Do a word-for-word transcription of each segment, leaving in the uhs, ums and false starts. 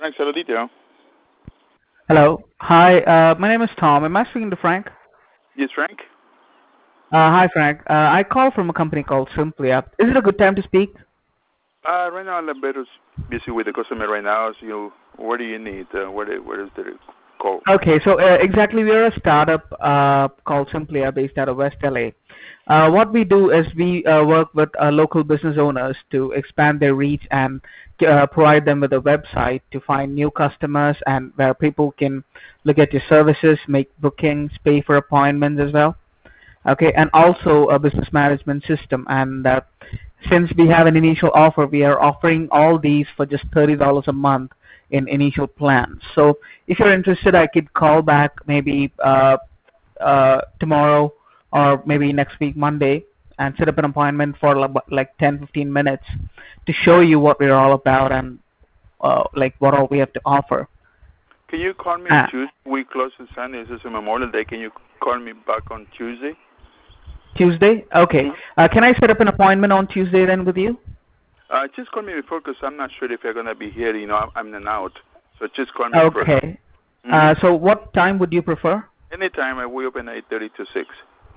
Frank Saludito. Hello. Hi, uh, my name is Tom. Am I speaking to Frank? Yes, Frank. Uh, hi, Frank. Uh, I call from a company called Simply Up. Is it a good time to speak? Uh, right now I'm a bit busy with the customer right now. So you, what do you need? Uh, where, where is the call? Okay, so uh, exactly, we are a startup uh, called Simply Up based out of West L A. Uh, what we do is we uh, work with uh, local business owners to expand their reach and uh, provide them with a website to find new customers and where people can look at your services, make bookings, pay for appointments as well. Okay, and also a business management system. And uh, since we have an initial offer, we are offering all these for just thirty dollars a month in initial plans. So if you're interested, I could call back maybe uh, uh, tomorrow or maybe next week, Monday, and set up an appointment for like ten, fifteen minutes to show you what we're all about and uh, like what all we have to offer. Can you call me on Ah, Tuesday? We close on Sunday. This is a Memorial Day. Can you call me back on Tuesday? Tuesday? Okay. Mm-hmm. Uh, can I set up an appointment on Tuesday then with you? Uh, just call me before because I'm not sure if you're gonna be here. You know, I'm, I'm in and out. So just call me first. Okay. Mm-hmm. Uh, so what time would you prefer? Anytime. uh, We open eight thirty to six.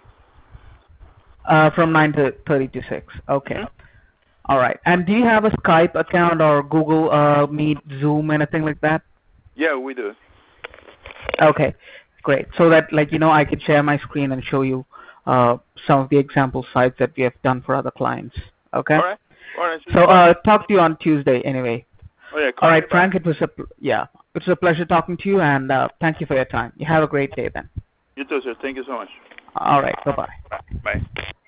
Uh, from nine to thirty to six. Okay. Mm-hmm. All right. And do you have a Skype account or Google uh, Meet, Zoom, anything like that? Yeah, we do. Okay. Great. So that, like, you know, I could share my screen and show you uh, some of the example sites that we have done for other clients. Okay. All right. All right. Just So call me. uh, talk to you on Tuesday anyway. Oh yeah, All call me right, back. Frank. It was a pl- yeah. It was a pleasure talking to you, and uh, thank you for your time. You have a great day then. You too, sir. Thank you so much. All right. Bye bye. Bye. Bye.